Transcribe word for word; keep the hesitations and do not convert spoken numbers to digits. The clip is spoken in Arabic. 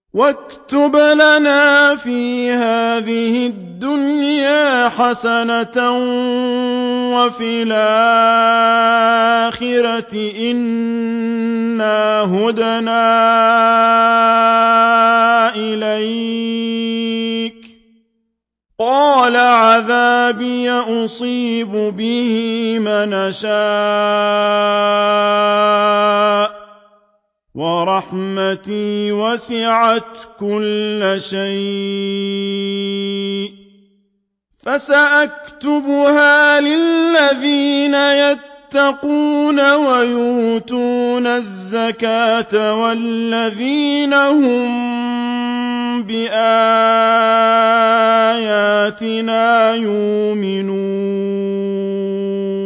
واكتب لنا في هذه الدنيا حسنة وفي الآخرة إنا هدنا إليك قال عذابي أصيب به من أشاء ورحمتي وسعت كل شيء فسأكتبها للذين يتقون ويؤتون الزكاة والذين هم بآياتنا يؤمنون